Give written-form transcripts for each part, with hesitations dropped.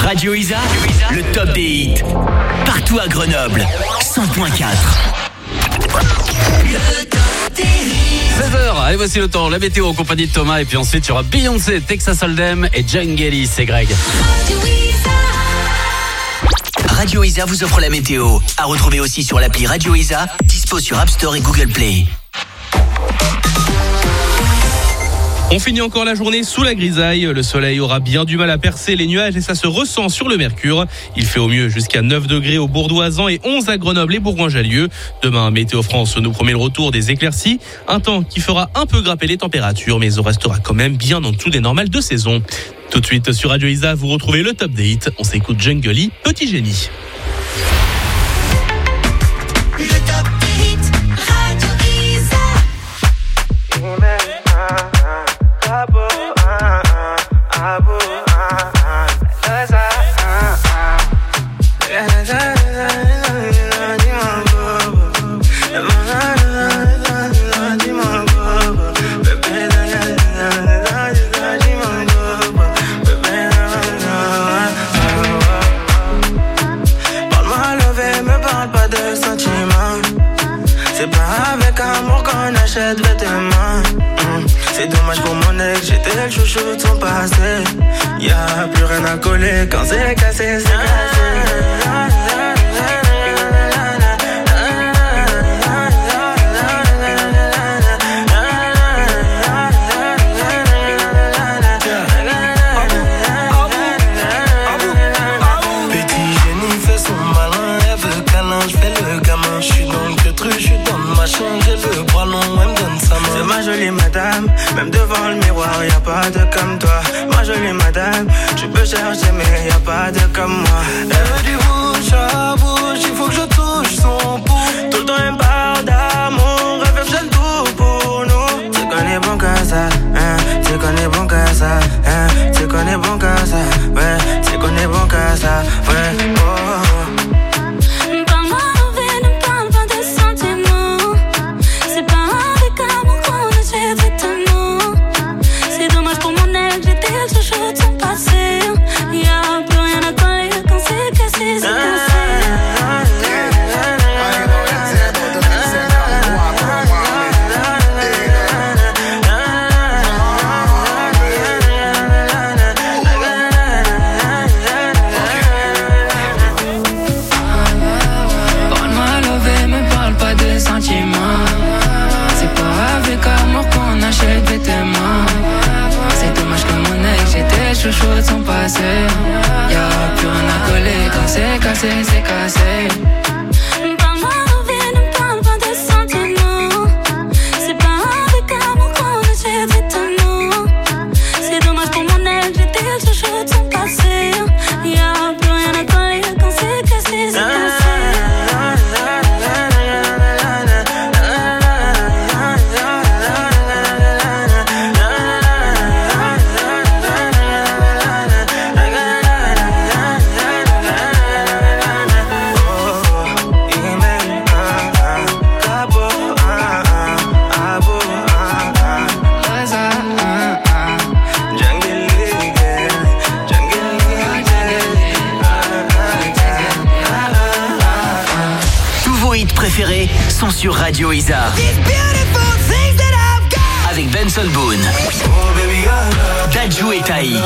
Radio Isa, le top des hits. Partout à Grenoble, 100.4. Le top des hits. 16h, allez, voici le temps, la météo en compagnie de Thomas. Et puis ensuite, il y aura Beyoncé, Texas Hold'em et Jungeli, c'est Greg. Radio Isa vous offre la météo. À retrouver aussi sur l'appli Radio Isa, dispo sur App Store et Google Play. On finit encore la journée sous la grisaille. Le soleil aura bien du mal à percer les nuages et ça se ressent sur le mercure. Il fait au mieux jusqu'à 9 degrés au Bourdoisan et 11 à Grenoble et Bourgoin-Jallieu. Demain, Météo France nous promet le retour des éclaircies. Un temps qui fera un peu grimper les températures, mais on restera quand même bien en dessous des normales de saison. Tout de suite sur Radio Isa, vous retrouvez le top des hits. On s'écoute Jungeli, Petit Génie. C'est dommage pour mon ex, j'étais le chouchou de son passé. Y'a plus rien à coller quand c'est cassé, c'est cassé. Madame, même devant le miroir, y'a pas de comme toi. Ma jolie madame, tu peux chercher mais y'a pas de comme moi. Elle veut du bouche à bouche, il faut que je touche son pouls. Tout le temps elle parle d'amour, elle veut que j'aime tout pour nous. Tu connais bon qu'à ça, hein, tu connais bon qu'à ça, hein, tu connais bon qu'à ça, ouais, tu connais bon qu'à ça, ouais, oh. Chouchou de son passé, y'a plus rien à coller quand c'est cassé, c'est cassé. Parle-moi de vie, ne parle pas de sentiments. C'est pas avec amour qu'on achète étonnant. C'est dommage pour mon ex, j'étais le chouchou de son passé. Y'a plus rien à coller quand c'est cassé, c'est cassé. Préférés sont sur Radio Isa. Avec Benson Boone, Dadju et Taïk.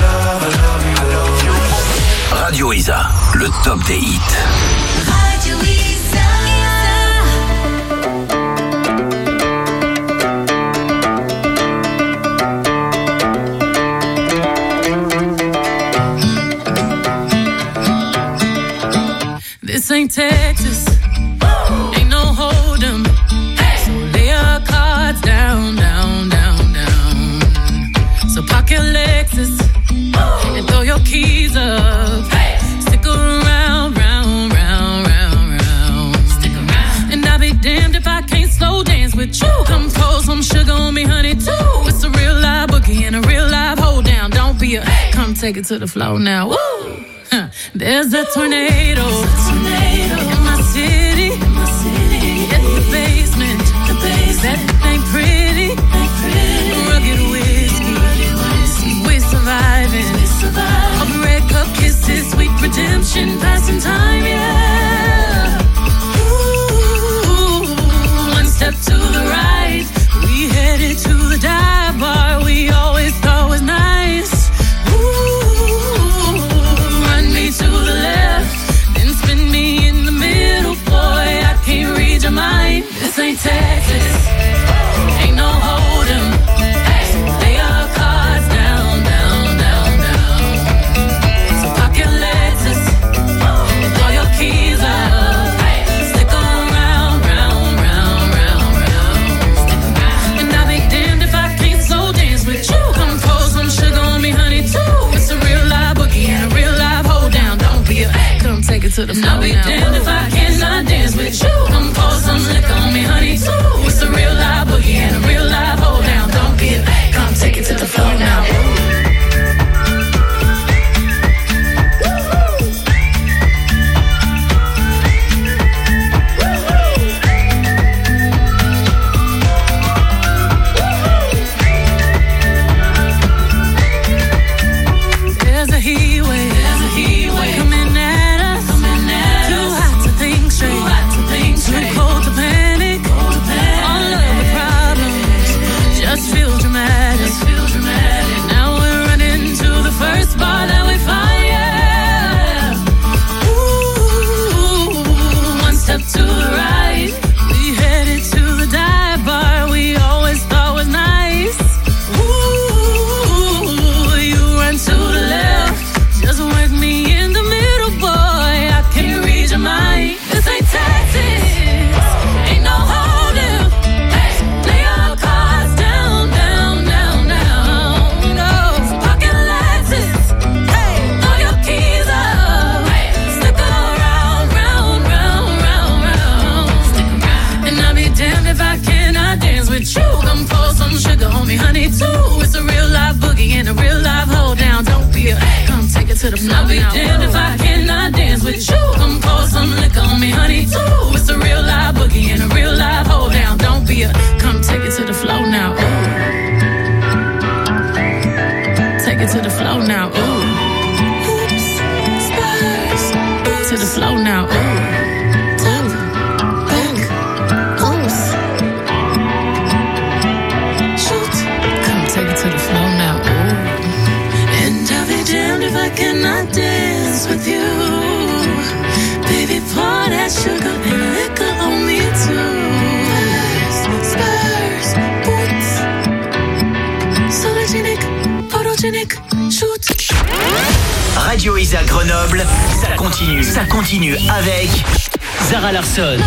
Radio Isa, le top des hits. Radio Isa. This ain't Texas. Ain't no hold 'em. Hey. So lay your cards down, down, down, down. So park your Lexus and throw your keys up. Hey. Stick around, round, round, round, round. Stick around. And I'll be damned if I can't slow dance with you. Come pour some sugar on me, honey, too. It's a real live boogie and a real live hold down. Don't be a come take it to the floor now. Woo! Huh. There's a tornado. In my city. At the basement. That ain't pretty. Rugged whiskey. We surviving. All the red cup kisses. boogie and a real live hold down. Don't be a come take it to the floor. I'll be damned if I cannot dance with you. Come pour some liquor on me, honey, too. It's a real live boogie and a real live hold down. Don't be a come take it to the floor now. Ooh. Take it to the floor now. Ooh. Oops, spurs. To the floor now. Ooh. Cannot dance with you, baby. Pour that sugar and liquor on me too. Spurs, boots, sologenic, photogenic, shoot. Radio Isa Grenoble, ça continue avec Zara Larsson.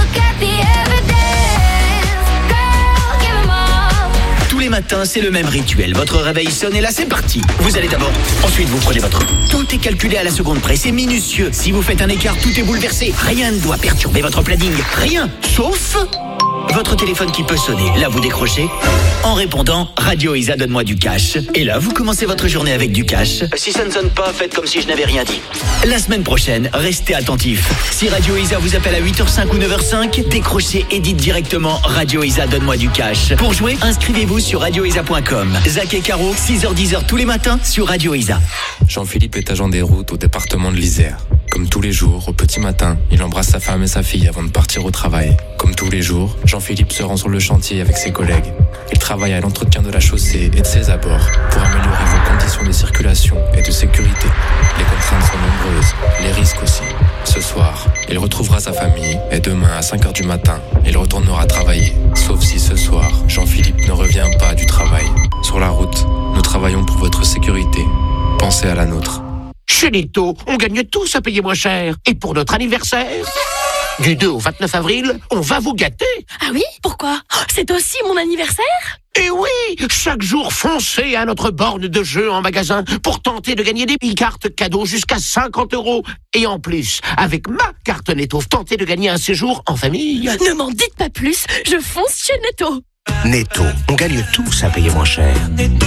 Tous les matins, c'est le même rituel. Votre réveil sonne et là, c'est parti. Vous allez d'abord. Ensuite, vous prenez votre... Tout est calculé à la seconde près. C'est minutieux. Si vous faites un écart, tout est bouleversé. Rien ne doit perturber votre planning. Rien. Sauf... votre téléphone qui peut sonner. Là, vous décrochez. En répondant, Radio Isa, donne-moi du cash. Et là, vous commencez votre journée avec du cash. Si ça ne sonne pas, faites comme si je n'avais rien dit. La semaine prochaine, restez attentifs. Si Radio Isa vous appelle à 8h05 ou 9h05, décrochez et dites directement Radio Isa, donne-moi du cash. Pour jouer, inscrivez-vous sur radioisa.com. Zach et Caro, 6h-10h tous les matins sur Radio Isa. Jean-Philippe est agent des routes au département de l'Isère. Comme tous les jours, au petit matin, il embrasse sa femme et sa fille avant de partir au travail. Comme tous les jours, Jean-Philippe se rend sur le chantier avec ses collègues. Il travaille à l'entretien de la chaussée et de ses abords pour améliorer vos conditions de circulation et de sécurité. Les contraintes sont nombreuses, les risques aussi. Ce soir, il retrouvera sa famille et demain à 5h du matin, il retournera travailler. Sauf si ce soir, Jean-Philippe ne revient pas du travail. Sur la route, nous travaillons pour votre sécurité. Pensez à la nôtre. Chez Netto, on gagne tous à payer moins cher. Et pour notre anniversaire, du 2 au 29 avril, on va vous gâter. Ah oui? Pourquoi? C'est aussi mon anniversaire? Et oui, chaque jour, foncez à notre borne de jeu en magasin pour tenter de gagner des cartes cadeaux jusqu'à 50 €. Et en plus, avec ma carte Netto, tentez de gagner un séjour en famille. Ne m'en dites pas plus, je fonce chez Netto. Netto, on gagne tous à payer moins cher. Netto.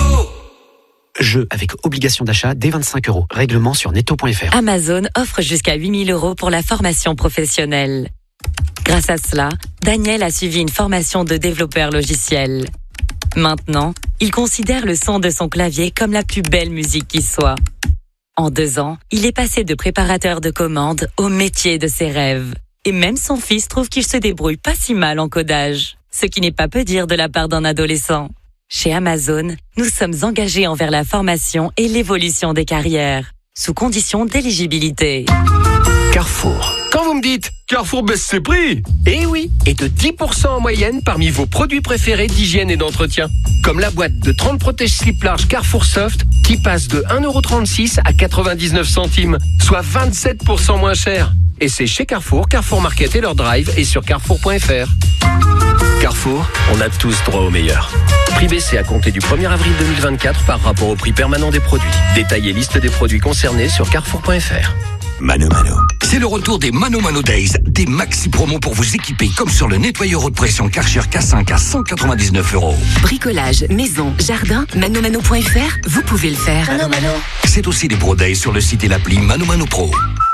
Jeu avec obligation d'achat dès 25 €. Règlement sur netto.fr. Amazon offre jusqu'à 8 000 € pour la formation professionnelle. Grâce à cela, Daniel a suivi une formation de développeur logiciel. Maintenant, il considère le son de son clavier comme la plus belle musique qui soit. En 2 ans, il est passé de préparateur de commandes au métier de ses rêves. Et même son fils trouve qu'il se débrouille pas si mal en codage. Ce qui n'est pas peu dire de la part d'un adolescent. Chez Amazon, nous sommes engagés envers la formation et l'évolution des carrières, sous condition d'éligibilité. Carrefour. Quand vous me dites Carrefour baisse ses prix, eh oui, et de 10% en moyenne parmi vos produits préférés d'hygiène et d'entretien. Comme la boîte de 30 protège-slip large Carrefour Soft qui passe de 1,36 € à 99 centimes, soit 27% moins cher. Et c'est chez Carrefour, Carrefour Market et leur drive et sur carrefour.fr. Carrefour, on a tous droit au meilleur. Prix baissé à compter du 1er avril 2024 par rapport au prix permanent des produits. Détail et liste des produits concernés sur carrefour.fr. Mano Mano. C'est le retour des Mano Mano Days, des maxi promos pour vous équiper comme sur le nettoyeur haute pression Karcher K5 à 199 €. Bricolage, maison, jardin, manomano.fr, vous pouvez le faire. Mano Mano. C'est aussi des Pro Days sur le site et l'appli Mano Mano Pro.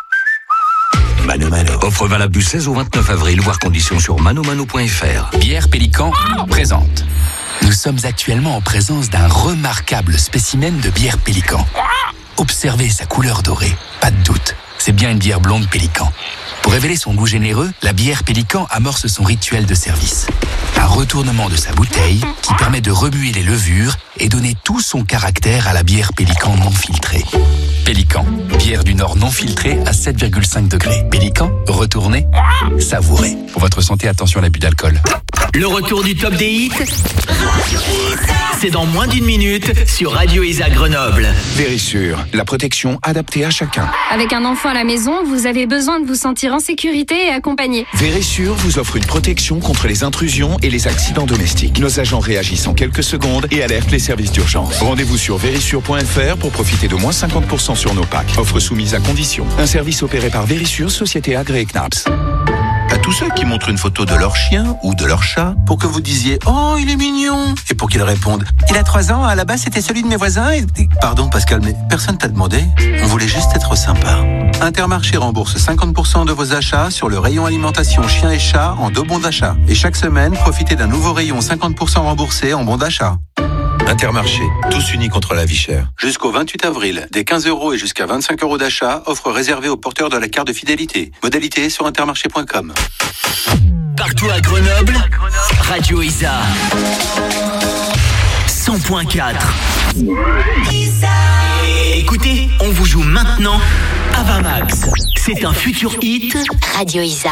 Mano Mano. Offre valable du 16 au 29 avril, voire conditions sur manomano.fr. Bière Pélican présente. Nous sommes actuellement en présence d'un remarquable spécimen de bière Pélican. Observez sa couleur dorée, pas de doute, c'est bien une bière blonde Pélican. Pour révéler son goût généreux, la bière Pélican amorce son rituel de service. Un retournement de sa bouteille qui permet de remuer les levures et donner tout son caractère à la bière Pélican non filtrée. Pélican, bière du Nord non filtrée à 7,5 degrés. Pélican, retournez, savourez. Pour votre santé, attention à l'abus d'alcool. Le retour du top des hits, c'est dans moins d'1 minute sur Radio Isa Grenoble. Vérissure, la protection adaptée à chacun. Avec un enfant à la maison, vous avez besoin de vous sentir en sécurité et accompagné. Vérissure vous offre une protection contre les intrusions et les accidents domestiques. Nos agents réagissent en quelques secondes et alertent les services d'urgence. Rendez-vous sur vérissure.fr pour profiter de moins 50% sur nos packs. Offre soumise à condition. Un service opéré par Vérissure, société agréée CNAPS. À tout tous ceux qui montrent une photo de leur chien ou de leur chat pour que vous disiez « Oh, il est mignon !» et pour qu'ils répondent « Il a 3 ans, à la base c'était celui de mes voisins et... » Pardon Pascal, mais personne t'a demandé. On voulait juste être sympa. Intermarché rembourse 50% de vos achats sur le rayon alimentation chien et chat en 2 bons d'achat. Et chaque semaine, profitez d'un nouveau rayon 50% remboursé en bons d'achat. Intermarché, tous unis contre la vie chère. Jusqu'au 28 avril, des 15 € et jusqu'à 25 € d'achat, offre réservée aux porteurs de la carte de fidélité. Modalité sur intermarché.com. Partout à Grenoble, Radio Isa 100.4. Écoutez, on vous joue maintenant Avamax. C'est un futur hit Radio Isa.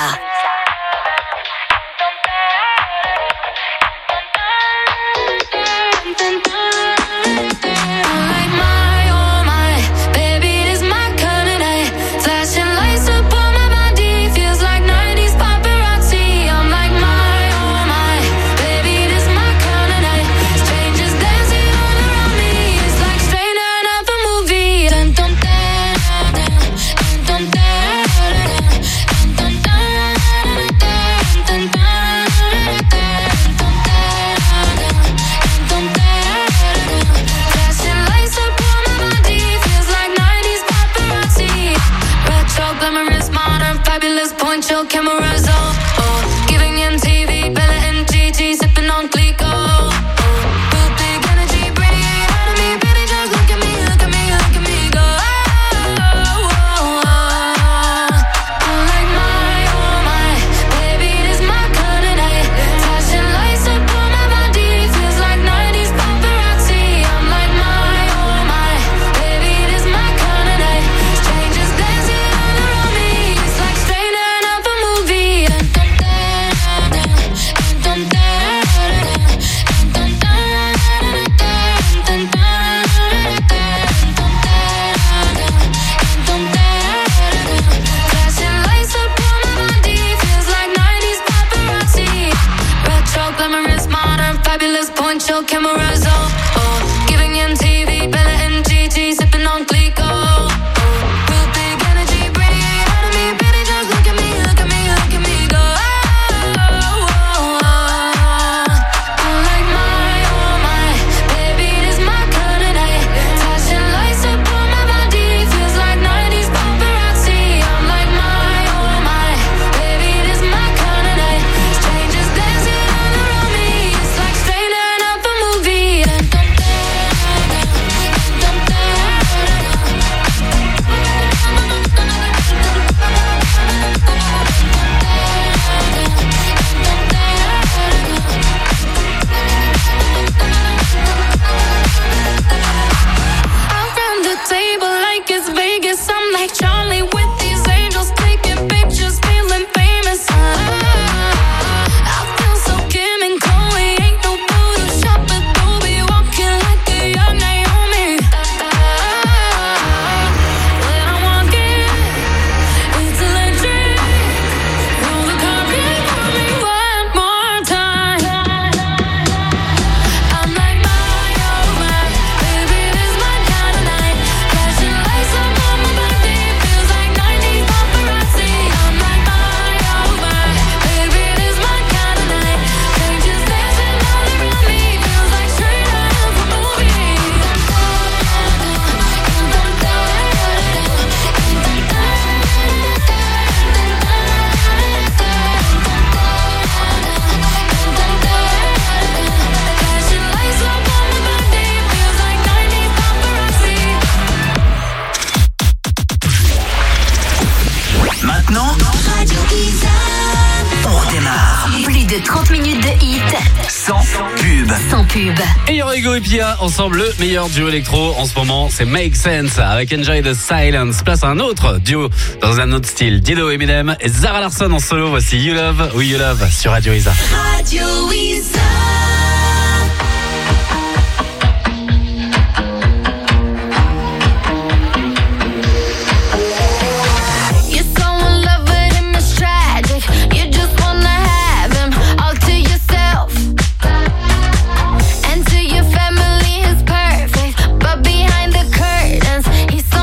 Et Yorigo et Pia, ensemble le meilleur duo électro en ce moment, c'est Make Sense avec Enjoy the Silence. Place à un autre duo dans un autre style, Dido, Eminem et Zara Larsson en solo. Voici You Love, Who You Love sur Radio Isa. Radio Isa.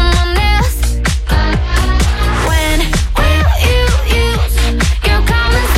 Common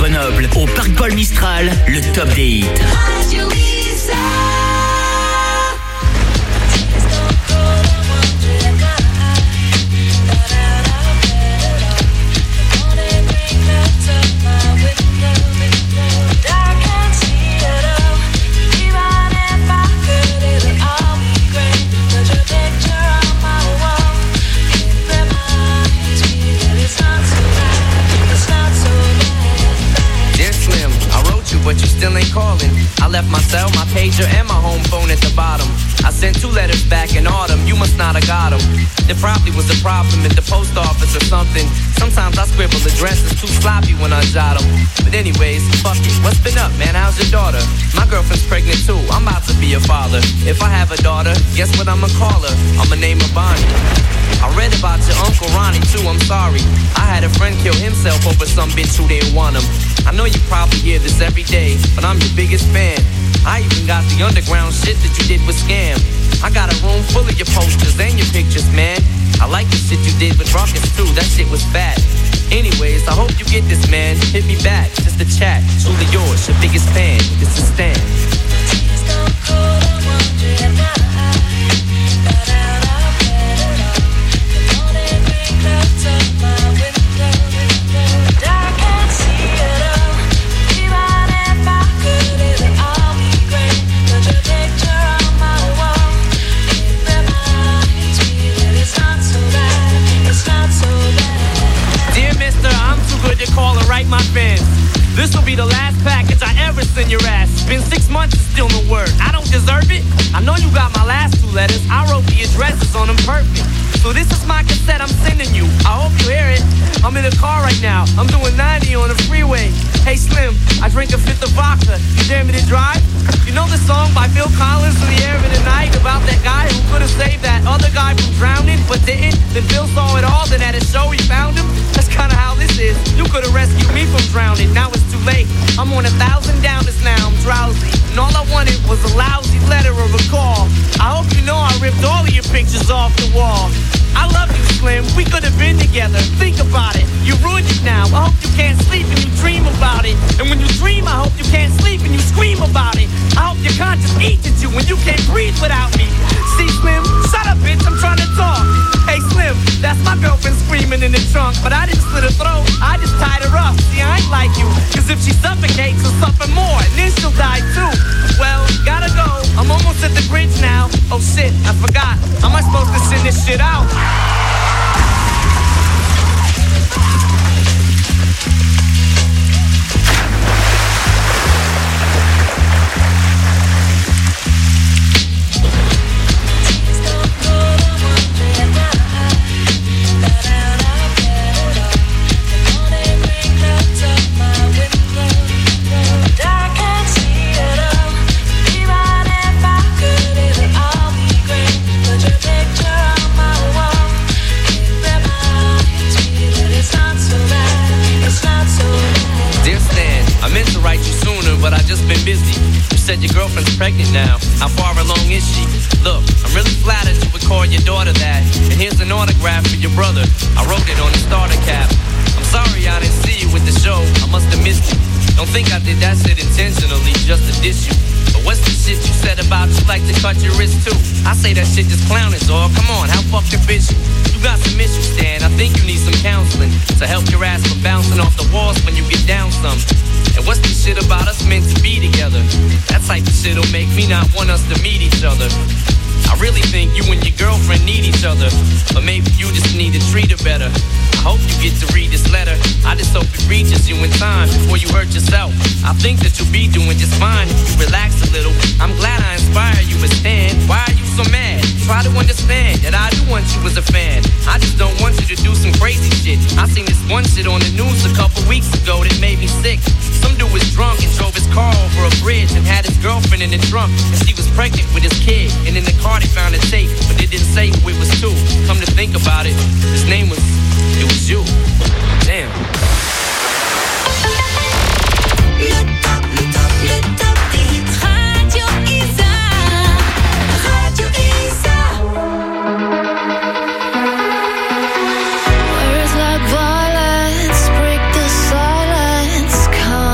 Grenoble, au Parc Paul Mistral, le top des hits. Radio Isa. But you still ain't calling. I left my cell, my pager, and my home phone at the bottom. I sent 2 letters back in autumn, you must not have got them. There probably was a problem at the post office or something. Sometimes I scribble addresses too sloppy when I jot them. But anyways, fuck it, what's been up, man? How's your daughter? My girlfriend's pregnant too, I'm about to be a father. If I have a daughter, guess what I'ma call her? I'ma name her Bonnie. I read about your Uncle Ronnie too, I'm sorry. I had a friend kill himself over some bitch who didn't want him. I know you probably hear this every day, but I'm your biggest fan. I even got the underground shit that you did with Scam. I got a room full of your posters and your pictures, man. I like the shit you did with Ruckus too, that shit was fat. Anyways, I hope you get this, man. Hit me back, just a chat. Truly yours, your biggest fan. This is Stan. My fans, this will be the last package I ever send your ass. It's been 6 months and still no word. I don't deserve it. I know you got my last 2 letters. I wrote the addresses on them perfect. So this is my cassette I'm sending you. I hope you hear it. I'm in the car right now. I'm doing 90 on the freeway. Hey Slim, I drink a 5th of vodka. You dare me to drive? You know the song by Phil Collins, In the Air of the Night, about that guy who could have saved that other guy from drowning, but didn't? Then Phil saw it all, then at a show he found him. That's kinda how this is. You could have rescued me from drowning, now it's too late. I'm on 1,000 downers now, I'm drowsy. And all I wanted was a lousy letter or a call. I hope you know I ripped all of your pictures off the wall. I love you, Slim, we could have been together. Think about it, you ruined it now. I hope you can't sleep and you dream about it. And when you dream, I hope you can't sleep and you scream about it. I hope your conscience eats at you when you can't breathe without me. See, Slim, shut up, bitch, I'm trying to talk. Hey, Slim, that's my girlfriend screaming in the trunk. But I didn't slit her throat, I just tied her up. See, I ain't like you, cause if she suffocates, she'll suffer more, and then she'll die too. Well, gotta go, I'm almost at the bridge now. Oh shit, I forgot, how am I supposed to send this shit out? But I just been busy. You said your girlfriend's pregnant now. How far along is she? Look, I'm really flattered you would call your daughter that. And here's an autograph for your brother. I wrote it on the starter cap. I'm sorry I didn't see you with the show. I must have missed you. Don't think I did that shit intentionally just to diss you. But what's the shit you said about you like to cut your wrist too? I say that shit just clowning, dog. Come on, how fucking bitch you? You got some issues, Stan. I think you need some counseling to help your ass from bouncing off the walls when you get down some. And what's the shit about us meant to be together? That type of shit'll make me not want us to meet each other. I really think you and your girlfriend need each other, but maybe you just need to treat her better. I hope you get to read this letter. I just hope it reaches you in time before you hurt yourself. I think that you'll be doing just fine if you relax a little. I'm glad I inspire you, but Stan, why are you so mad? Try to understand that I do want you as a fan. I just don't want you to do some crazy shit. I seen this one shit on the news a couple weeks ago that made me sick. Some dude was drunk and drove his car over a bridge and had his girlfriend in the trunk, and she was pregnant with his kid. And in the car they found a tape, but it didn't say who it was to. Come to think about it, his name was, it was you. Damn. Radio Isa. Radio Isa. Words like violence break the silence. Come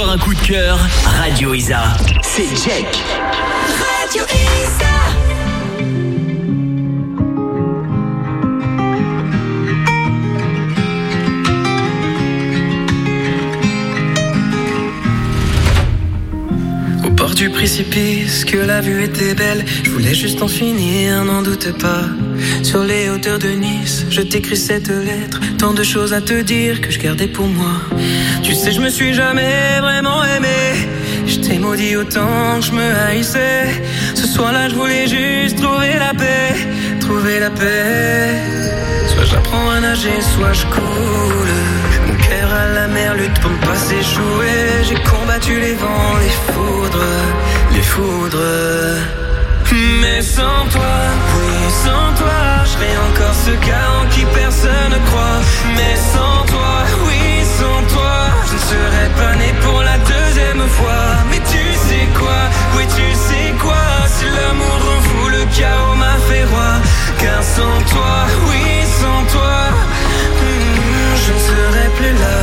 Encore un coup de cœur. Radio Isa. C'est Jack. Radio Isa. Au bord du précipice, que la vue était belle. Je voulais juste en finir, n'en doute pas. Sur les hauteurs de Nice, je t'écris cette lettre. Tant de choses à te dire que je gardais pour moi. Tu sais, je me suis jamais vraiment aimé. Je t'ai maudit autant que je me haïssais. Ce soir-là, je voulais juste trouver la paix. Trouver la paix. Soit j'apprends à nager, soit je coule. Mon cœur à la mer lutte pour ne pas s'échouer. J'ai combattu les vents, les foudres. Les foudres. Mais sans toi, oui, sans toi, je serais encore ce gars en qui personne ne croit. Mais sans toi, oui, sans toi, je ne serais pas né pour la deuxième fois. Mais tu sais quoi, oui, tu sais quoi, si l'amour en fou, le chaos m'a fait roi. Car sans toi, oui, sans toi, je ne serais plus là.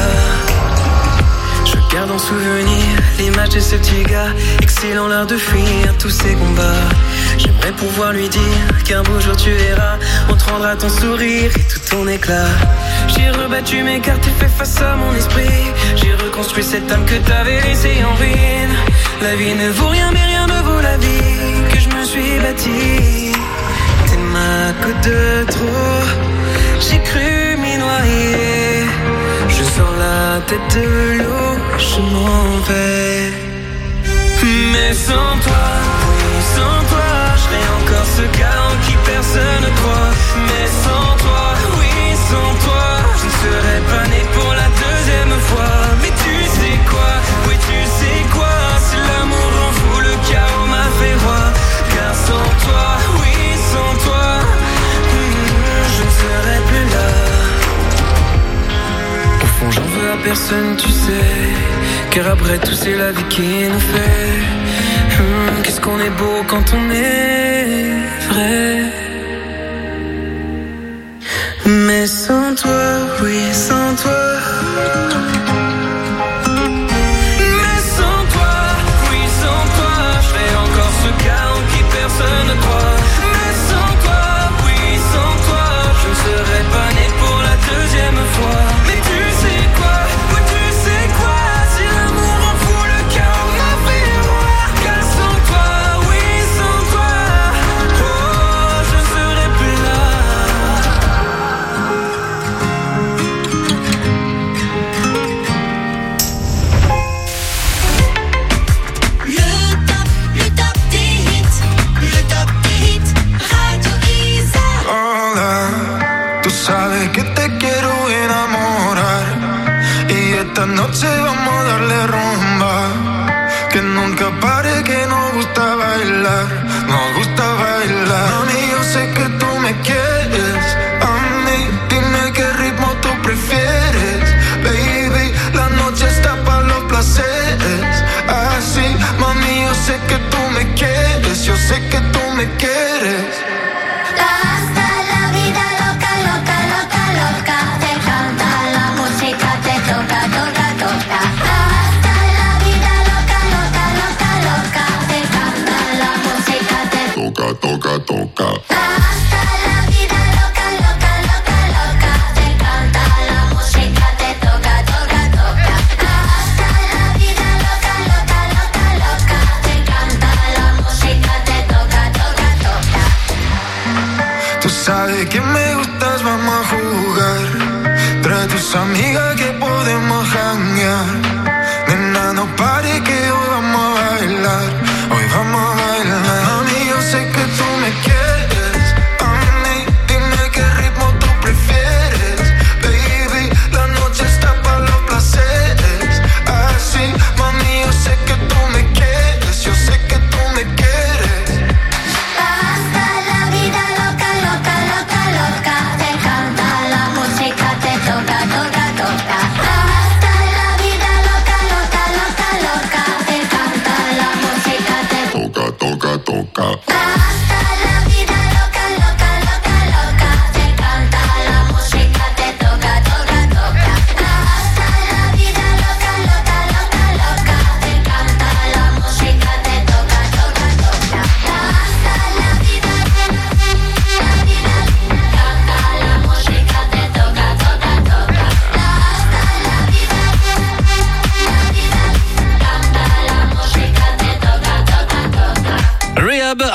Je garde en souvenir l'image de ce petit gars, excilant l'heure de fuir tous ces combats. J'aimerais pouvoir lui dire qu'un beau jour tu verras, on te rendra ton sourire et tout ton éclat. J'ai rebattu mes cartes et fait face à mon esprit. J'ai reconstruit cette âme que t'avais laissée en ruine. La vie ne vaut rien mais rien ne vaut la vie que je me suis bâtie. T'es ma côte de trop, j'ai cru m'y noyer. Je sors la tête de l'eau, je m'en vais. Mais sans toi, oui, sans toi, je serais encore ce gars en qui personne ne croit. Mais sans toi, oui, sans toi, je ne serais pas né pour la deuxième fois. Mais tu sais quoi, oui, tu sais quoi, si l'amour en fou, le chaos m'a fait roi. Car sans toi, oui, sans toi, je ne serais plus là. J'en veux à personne, tu sais. Car après tout c'est la vie qui nous fait. Qu'est-ce qu'on est beau quand on est vrai. Mais sans toi, oui, sans toi. Mais sans toi, oui, sans toi, je serais encore ce gars en qui personne ne croit. Mais sans toi, oui, sans toi, je ne serais pas né pour la deuxième fois. Mais tu sais quoi, oui, tu sais quoi, si l'amour en fout le chaos m'a fait roi. Car sans toi, oui, sans toi, oh, je ne serais plus là. Le top des hits, le top des hits, Radio Isa. Hola, tú sabes que te quiero enamorar y esta noche vamos a darle rumba. Que nunca pare, que nos gusta bailar, nos gusta bailar. Mami, yo sé que tú me quieres, a mí, dime qué ritmo tú prefieres. Baby, la noche está para los placeres. Así, mami, yo sé que tú me quieres, yo sé que tú me quieres. Hasta la vida loca, loca, loca, loca. Te canta la música, te toca, toca, toca. Hasta la vida loca, loca, loca, loca. Te canta la música, te Toca, toca, toca. hasta la vida loca, loca, loca, loca. Te canta la música, te toca, toca, toca. Hasta la vida loca, loca, loca, loca. Te canta la música, te toca, toca, toca. Tú sabes que me gustas, vamos a jugar. Trae tus amigas que podemos janguear. Nena, no pare que hoy vamos a bailar. Hoy vamos a bailar. Mami, yo sé que tú me quieres.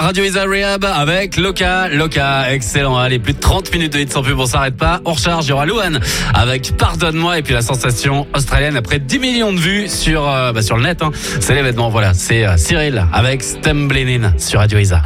Radio Isa Rehab avec Loca. Excellent. Allez, plus de 30 minutes de hit sans pub, on s'arrête pas. On recharge, il y aura Louane avec Pardonne-moi et puis la sensation australienne après 10 millions de vues sur le net. Hein. C'est l'événement, voilà. C'est Cyril avec Stemblinin sur Radio Isa.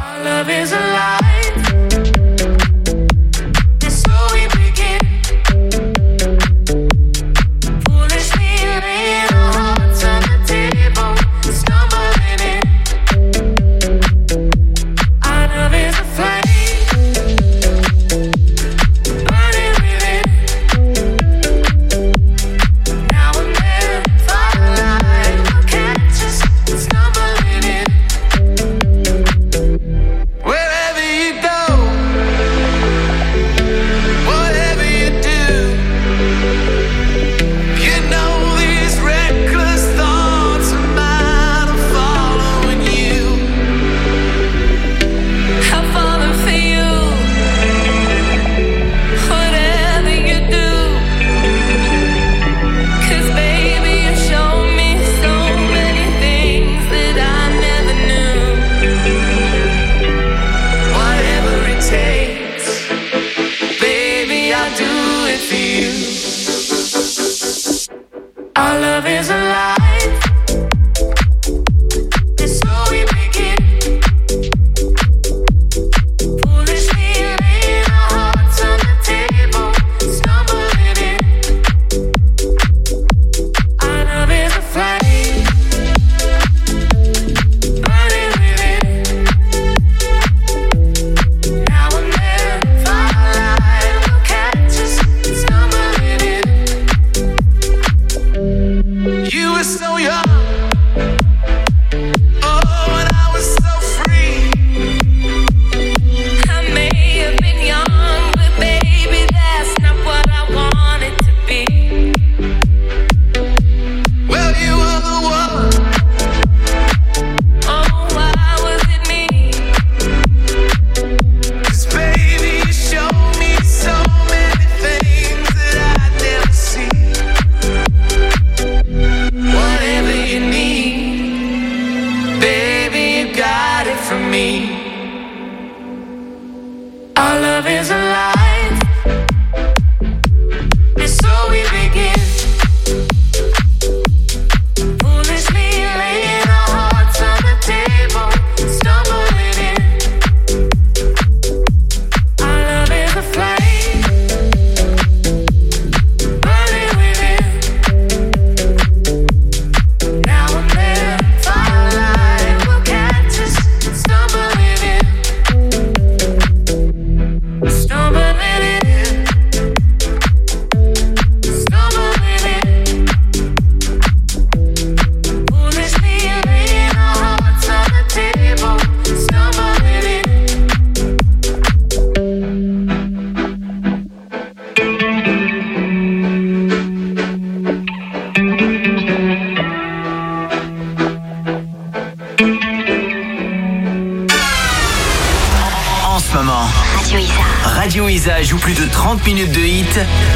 Radio Isa joue plus de 30 minutes de hit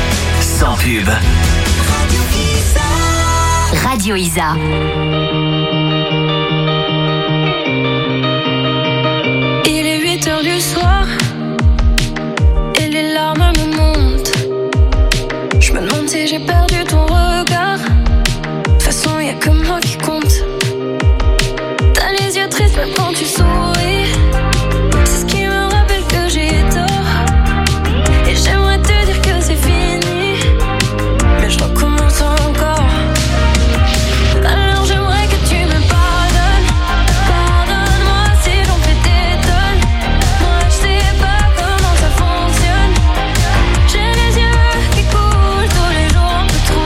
sans pub. Radio Isa. Il est 8h du soir et les larmes me montent. Je me demande si j'ai perdu ton regard. De toute façon, y'a que moi qui compte. T'as les yeux tristes même quand tu souris. C'est ce qui me rappelle que j'ai tort. Et j'aimerais te dire que c'est fini, mais je recommence encore. Alors j'aimerais que tu me pardonnes. Pardonne-moi si j'en fais des tonnes. Moi je sais pas comment ça fonctionne. J'ai les yeux qui coulent tous les jours un peu trop.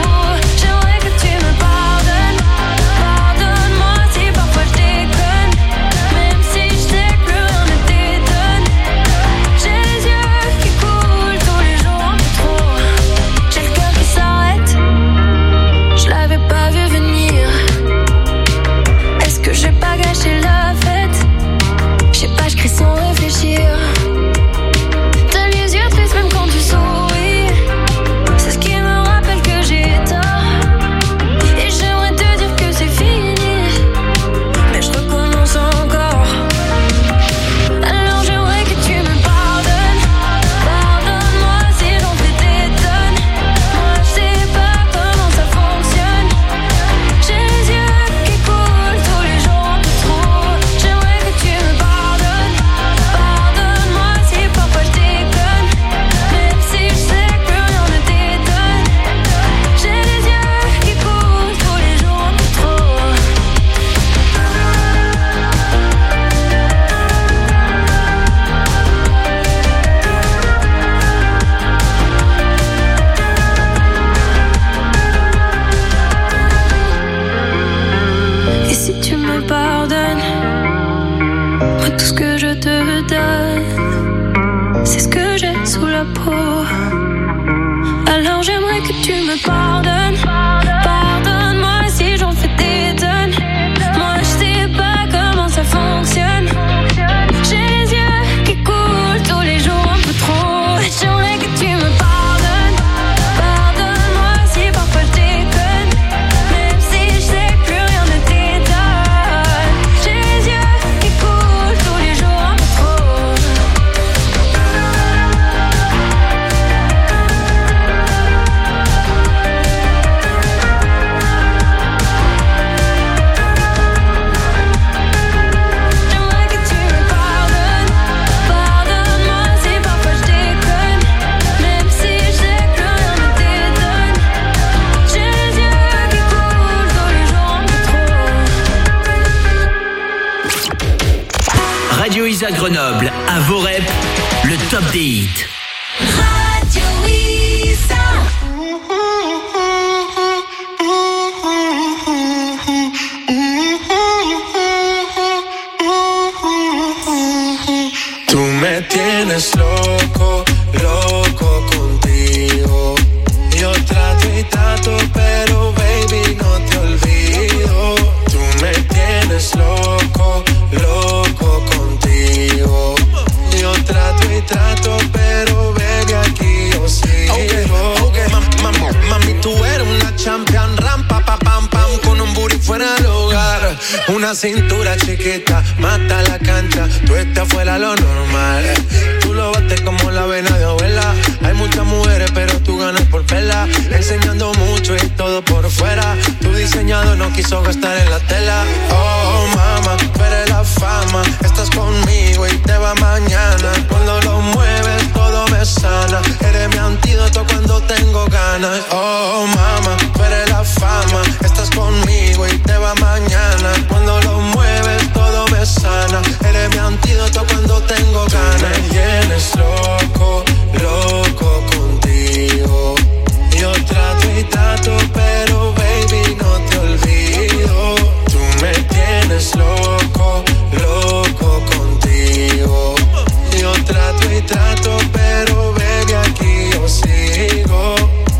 tu me pardonnes. Moi, tout ce que je te donne, c'est ce que j'ai sous la peau. Alors j'aimerais que tu me pardonnes. Pardonne-moi si j'en fais des tonnes. Moi je sais pas comment ça fonctionne. J'ai les yeux qui coulent tous les jours un peu trop. J'aimerais que tu me pardonnes. Pardonne-moi si parfois je déconne. Même si je sais que plus rien ne t'étonne. J'ai les yeux qui coulent tous les jours un peu trop. J'aimerais que tu me pardonnes. Pardonne-moi si parfois je déconne. Même si je sais que plus rien ne t'étonne. J'ai les yeux qui coulent tous les jours un peu trop. Radio Isa Grenoble, à vos reps, le top des hits. Radio Isa. Tú me tienes loco, loco contigo. Yo trato y trato, pero baby no te olvido. Tú me tienes loco, loco contigo. Yo trato y trato, pero baby aquí yo sigo. Okay. Mami, tú eres una champion, rampa, pa, pam, pam, con un booty fuera del hogar. Una cintura chiquita, mata la cancha, tú estás fuera lo normal. Tú lo bates como la vena de abuela. Hay muchas mujeres, pero tú ganas por vela. Enseñando mucho y todo por fuera. Tu diseñador no quiso gastar en la tela. Oh, mama, tú eres la fama. Estás conmigo y te va mañana. Cuando lo mueves, todo me sana. Eres mi antídoto cuando tengo ganas. Oh, mama, tú eres la fama. Estás conmigo y te va mañana. Cuando lo mueves, todo me sana. Eres mi antídoto cuando tengo ganas. Me tienes loco, loco contigo. Yo trato y trato, pero baby no te olvido. Tú me tienes loco, loco contigo. Yo trato y trato, pero baby aquí yo sigo.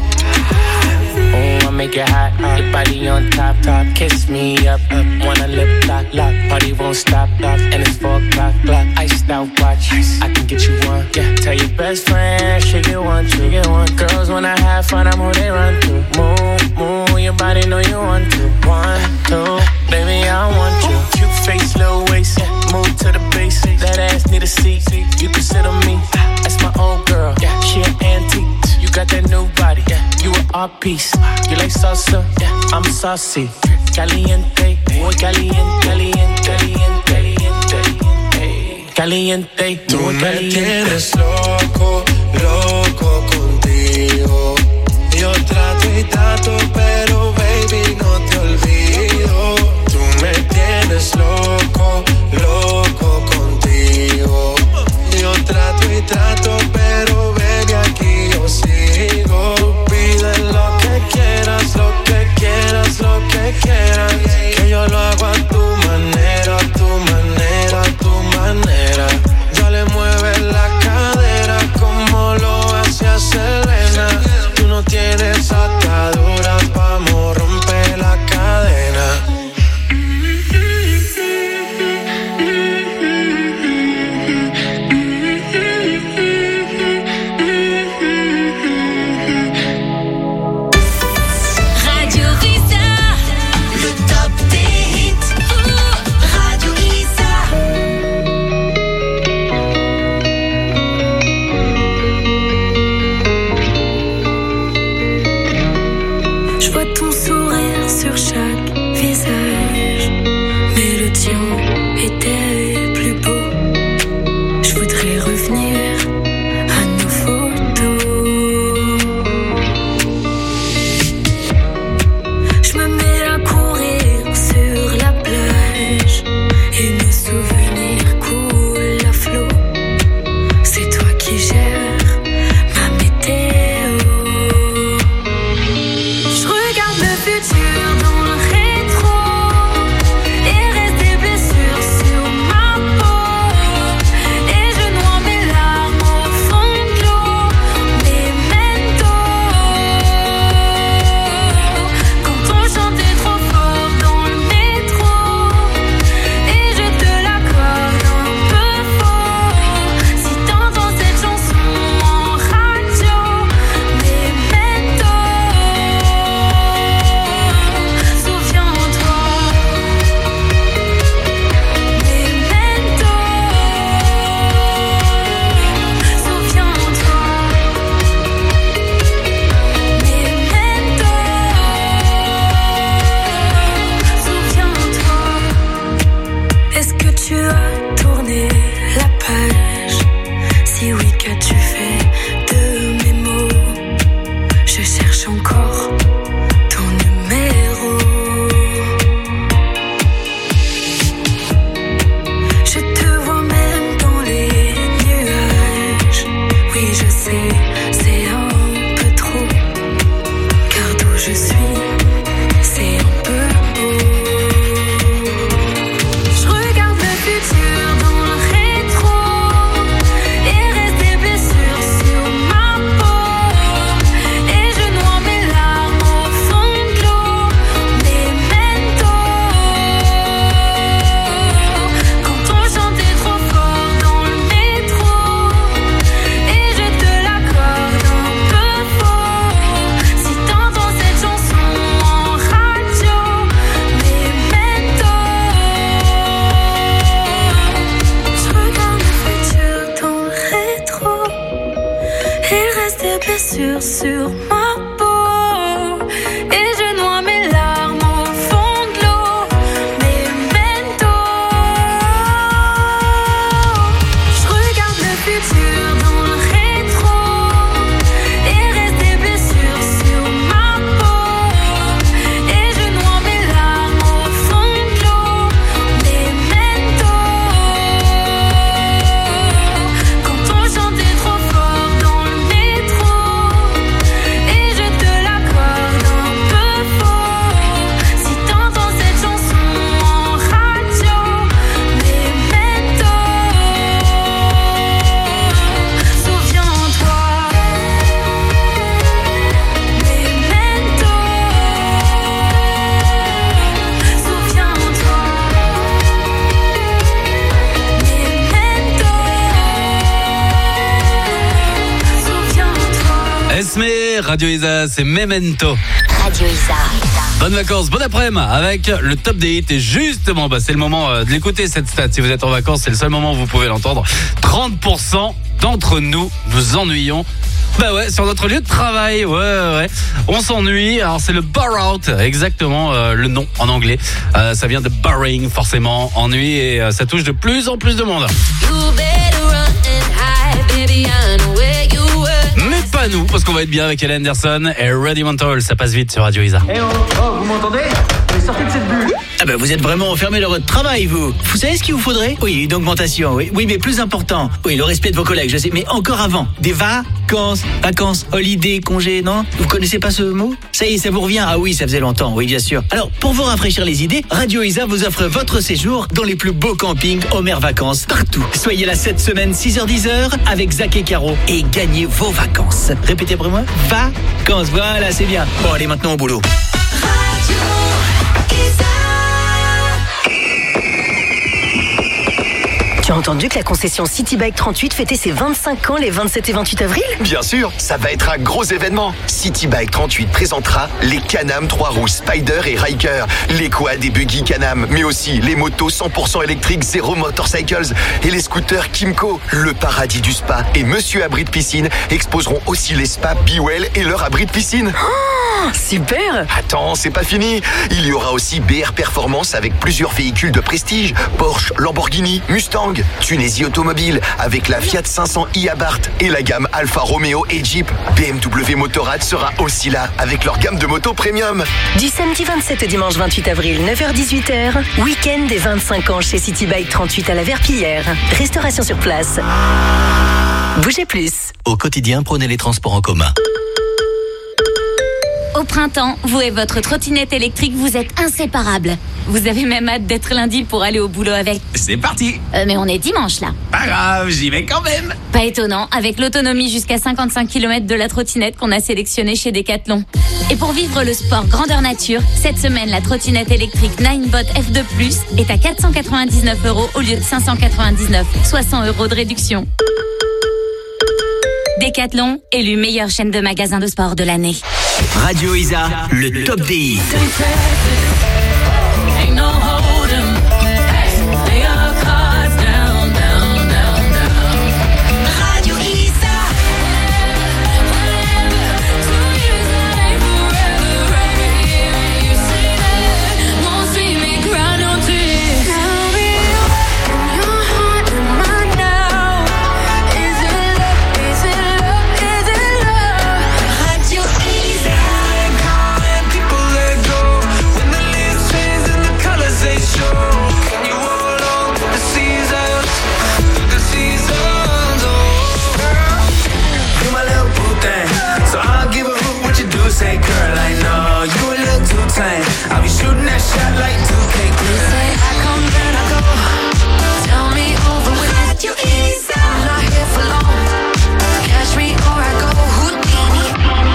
Oh, I make it hot, your body on top, top. Kiss me up, wanna lip lock, lock. Party won't stop, and it's 4 o'clock, clock. Iced out watch, I can get you one. Yeah, tell your best friend, she get one, she get one. Girls wanna have fun, I'm who they run to. Move, move, your body know you want to. 1, 2, baby I want you. Cute face, little waist, move to the base. That ass need a seat, you can sit on me. That's my old girl, yeah, she an antique. You got that new body, yeah, you an art piece. You like salsa, yeah, I'm saucy. Caliente, muy caliente, caliente, caliente, caliente, caliente. Tú me tienes loco, loco contigo. Yo trato y trato, pero baby no te olvido. Tú me tienes loco, loco contigo. Yo trato y trato, pero baby aquí yo sigo. Tú pide lo que quieras, lo que quieras, lo que quieras. Que yo lo hago a tu manera, a tu manera, a tu manera. Dale, mueve la cadera como lo hacía Selena. Tú no tienes ataduras pa' blessures sur ma peau et je noie mes larmes au fond de l'eau. Memento, je regarde le futur dans le rétro et reste des blessures sur ma peau et je noie mes larmes au fond de l'eau. Memento, quand on chantait trop fort dans le métro et je te l'accorde un peu faux. Si t'entends cette chanson en radio, Memento, souviens-toi. Memento, souviens-toi. Esme, Radio Isa, c'est Memento. Radio Isa. Bonnes vacances, bon après-midi avec le top des hits. Et justement, c'est le moment de l'écouter cette stat. Si vous êtes en vacances, c'est le seul moment où vous pouvez l'entendre. 30% d'entre nous nous ennuyons. Bah ouais, sur notre lieu de travail, ouais. On s'ennuie, alors c'est le bar out, exactement le nom en anglais. Ça vient de barring, forcément, ennui, et ça touche de plus en plus de monde. Mais pas nous, parce qu'on va être bien avec Ellen Anderson et Reddy Mental. Ça passe vite sur Radio Isa. Vous m'entendez? Sortez de cette bulle. Ah bah vous êtes vraiment enfermé dans votre travail, vous. Vous savez ce qu'il vous faudrait? Oui, une augmentation, oui, mais plus important. Oui, le respect de vos collègues, je sais, mais encore avant. Des vacances, holiday, congé, non? Vous connaissez pas ce mot? Ça y est, ça vous revient? Ah oui, ça faisait longtemps, oui, bien sûr. Alors, pour vous rafraîchir les idées, Radio Isa vous offre votre séjour dans les plus beaux campings Homer Vacances, partout. Soyez là cette semaine, 6h-10h, avec Zach et Caro, et gagnez vos vacances. Répétez après moi. Vacances, voilà, c'est bien. Bon, allez, maintenant au boulot. Tu as entendu que la concession City Bike 38 fêtait ses 25 ans les 27 et 28 avril? Bien sûr, ça va être un gros événement. City Bike 38 présentera les Can-Am 3 roues Spider et Ryker, les quads et buggy Can-Am, mais aussi les motos 100% électriques Zero Motorcycles et les scooters Kimco. Le paradis du spa et Monsieur Abri de Piscine exposeront aussi les spas Bewell et leur abri de piscine. Oh, super! Attends, c'est pas fini. Il y aura aussi BR Performance avec plusieurs véhicules de prestige, Porsche, Lamborghini, Mustang, Tunisie Automobile avec la Fiat 500i Abarth et la gamme Alfa Romeo et Jeep. BMW Motorrad sera aussi là avec leur gamme de motos premium. Du samedi 27 au dimanche 28 avril, 9h-18h, week-end des 25 ans chez City Bike 38 à la Verpillière. Restauration sur place. Bougez plus. Au quotidien, prenez les transports en commun. Au printemps, vous et votre trottinette électrique, vous êtes inséparables. Vous avez même hâte d'être lundi pour aller au boulot avec. C'est parti. Mais on est dimanche là. Pas grave, j'y vais quand même. Pas étonnant, avec l'autonomie jusqu'à 55 km de la trottinette qu'on a sélectionnée chez Decathlon. Et pour vivre le sport grandeur nature, cette semaine, la trottinette électrique Ninebot F2+, est à 499 € au lieu de 599, soit 100 € de réduction. Decathlon, élu meilleure chaîne de magasins de sport de l'année. Radio Isa, le top des hits. Say, girl, I know you a little too tame. I'll be shooting that shot like 2K. You say I come, then I go. Tell me over with Radio Isa. I'm not here for long. Catch me or I go Houdini.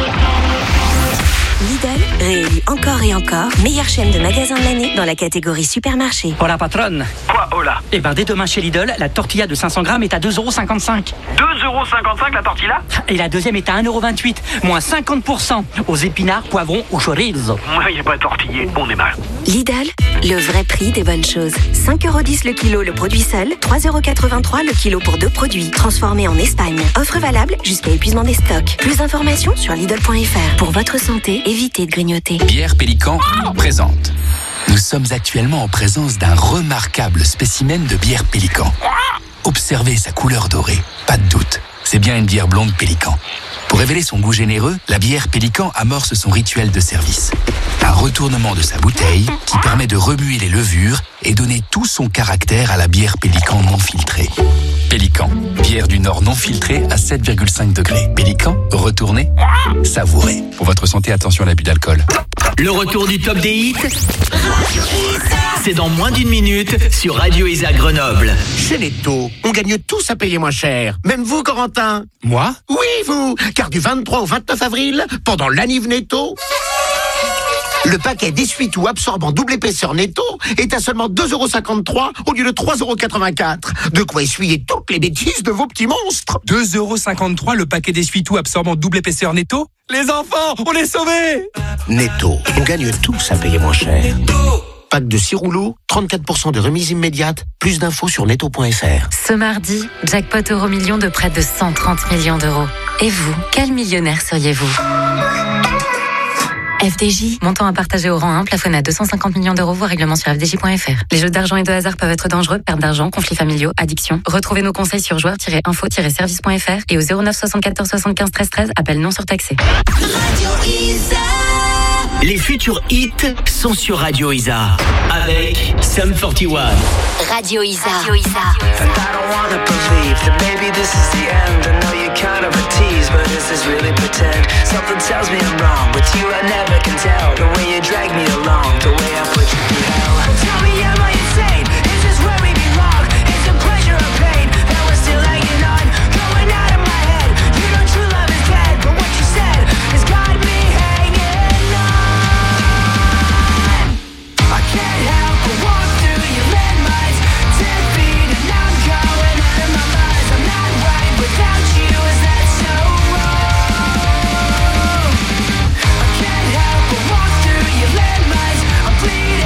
Lidl, réélu encore et encore, meilleure chaîne de magasins de l'année dans la catégorie supermarché. Hola patronne. Quoi, hola? Eh ben dès demain chez Lidl, la tortilla de 500 grammes est à 2,55 €. 2,55 € la tortilla? Et la deuxième est à 1,28 €, moins 50% aux épinards, poivrons ou chorizo. Moi, y a pas tortillé, on est mal. Lidl, Le vrai prix des bonnes choses. 5,10€ le kilo le produit seul, 3,83€ le kilo pour 2 produits. Transformés en Espagne. Offre valable jusqu'à épuisement des stocks. Plus d'informations sur Lidl.fr. Pour votre santé, évitez de grignoter. Bière Pélican présente. Nous sommes actuellement en présence d'un remarquable spécimen de bière Pélican. Observez sa couleur dorée, pas de doute, c'est bien une bière blonde Pélican. Pour révéler son goût généreux, la bière Pélican amorce son rituel de service. Un retournement de sa bouteille qui permet de remuer les levures et donner tout son caractère à la bière Pélican non filtrée. Pélican, bière du Nord non filtrée à 7,5 degrés. Pélican, retournez, savourez. Pour votre santé, attention à l'abus d'alcool. Le retour du top des hits, c'est dans moins d'une minute sur Radio Isa Grenoble. Chez Netto, on gagne tous à payer moins cher. Même vous, Corentin. Moi? Oui, vous. Car du 23 au 29 avril, pendant l'Aniv Netto, le paquet d'essuie-tout absorbant double épaisseur Netto est à seulement 2,53€ au lieu de 3,84€. De quoi essuyer toutes les bêtises de vos petits monstres. 2,53€ le paquet d'essuie-tout absorbant double épaisseur Netto? Les enfants, on est sauvés! Netto, on gagne tous à payer moins cher. Pack de 6 rouleaux, 34% de remise immédiate. Plus d'infos sur netto.fr. Ce mardi, jackpot Euro-Million de près de 130 millions d'euros. Et vous, quel millionnaire seriez-vous? FDJ, montant à partager au rang 1, plafonné à 250 millions d'euros, voire règlement sur fdj.fr. Les jeux d'argent et de hasard peuvent être dangereux, perte d'argent, conflits familiaux, addiction. Retrouvez nos conseils sur joueurs-info-service.fr et au 09 74 75 13 13, appel non surtaxé. Les futurs hits sont sur Radio Isa avec Sum 41. Radio Isa. And I don't wanna believe that maybe this is the end. I know you're kind of a tease, but is this really pretend? Something tells me I'm wrong. With you I never can tell. The way you drag me along, the way I put you through hell. Tell me, am I insane? Is this where we belong? Is it pleasure or pain that we're still hanging on? Going out of my head. You know true love is dead, but what you said has got me hanging on. I can't help but walk through your landmines, 10 feet and I'm going out of my mind. I'm not right without you, is that so wrong? I can't help but walk through your landmines, I'm bleeding.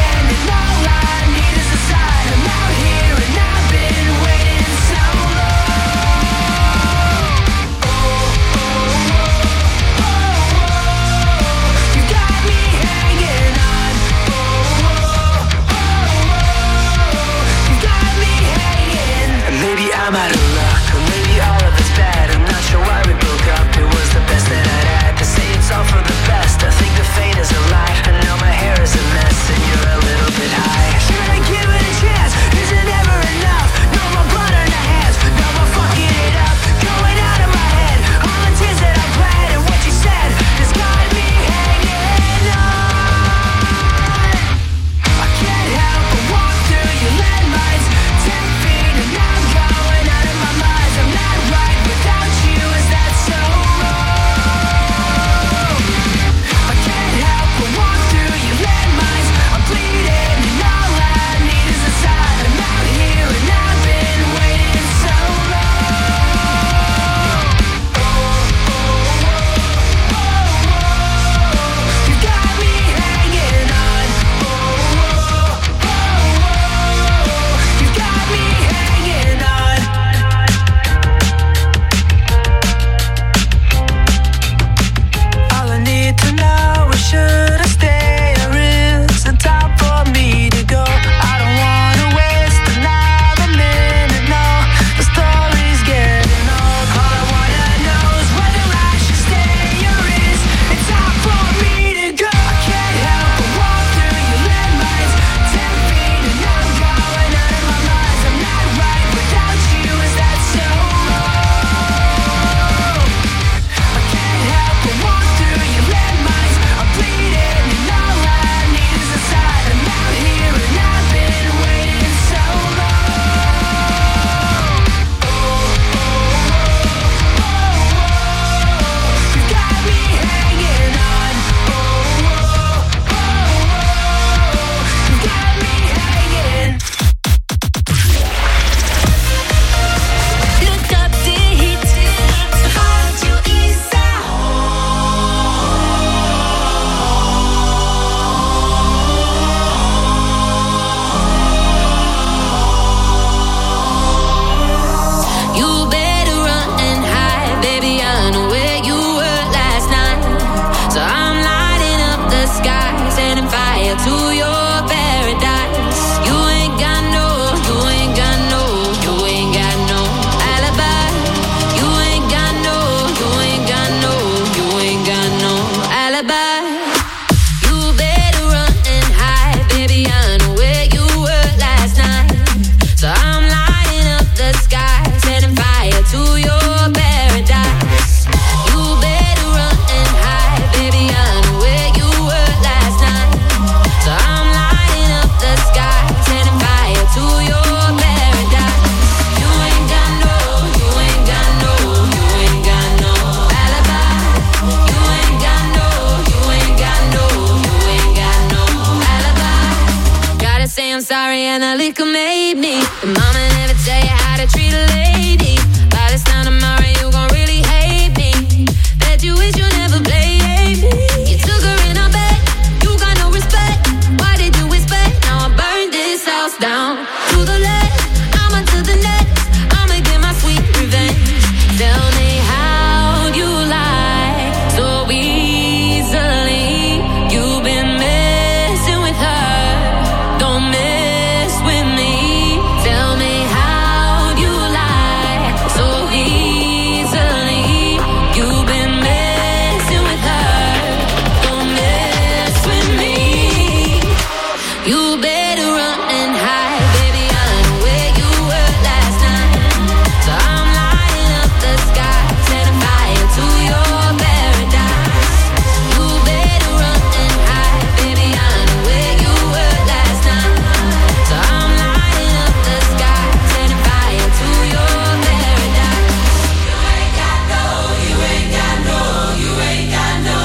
to your paradise. You ain't got no alibi. You ain't got no alibi. You better run and hide, baby. I know where you were last night. So I'm lighting up the sky, setting fire to your paradise. You better run and hide, baby. I know where you were last night. So I'm lighting up the sky, setting fire to your paradise. You ain't got no alibi. You ain't got no alibi. Gotta say I'm sorry and the liquor made me. The mama never tell you how to treat a lady. By this time tomorrow you gon' really hate me. Bet you wish you never played me. You took her in her bed, you got no respect. Why did you expect? Now I burned this house down to the left. I'm onto the next. I'ma get my sweet revenge. Tell me how you lie so easily. You've been messing with her. Don't mess with me. Tell me how you lie so easily. You've been messing with her. Don't mess with me. You better run and hide, baby. I know where you were last night. So I'm lighting up the sky, setting fire to your paradise. You better run and hide, baby. I know where you were last night. So I'm lighting up the sky, setting fire to your paradise. You ain't got no alibi. You ain't got no alibi. You ain't got no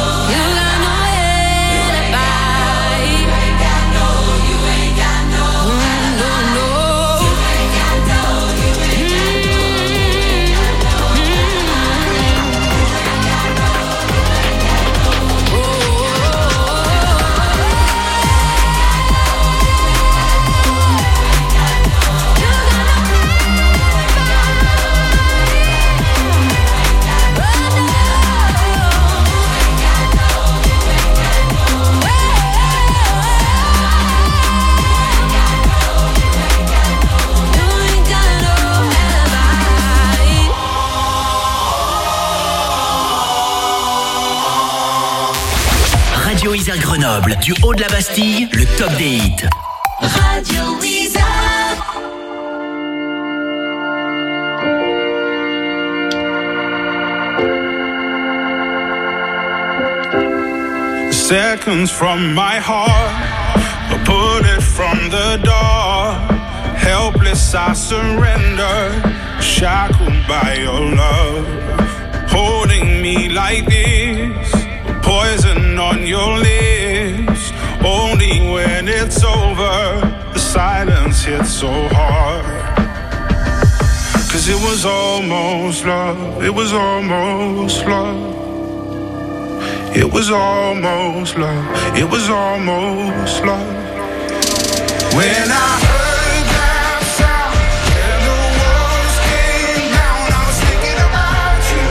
Radio Isère Grenoble, du haut de la Bastille, le top des hits. Radio Isère. Seconds from my heart, a bullet from the door. Helpless I surrender, shackled by your love. Holding me like this, poison on your lips. Only when it's over, the silence hits so hard. 'Cause it was almost love, it was almost love. It was almost love, it was almost love. When I heard that sound and the walls came down, I was thinking about you,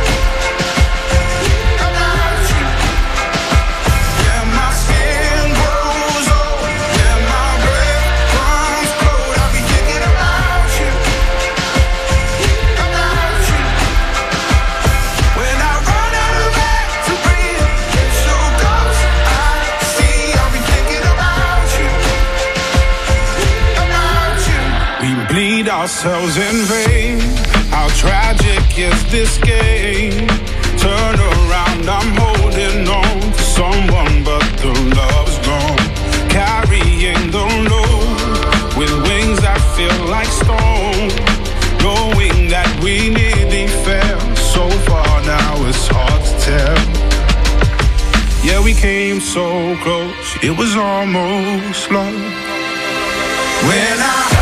about you. Yeah, my skin grows old, yeah, my breath comes cold. I'll be thinking about you, about you. When I run out of air to breathe, so close I see, I'll be thinking about you, about you. We bleed ourselves in vain. How tragic is this game? Turn around, I'm holding on to someone, but the love's gone. Carrying the load with wings that feel like stone. Knowing that we nearly fell so far, now it's hard to tell. Yeah, we came so close, it was almost love. When I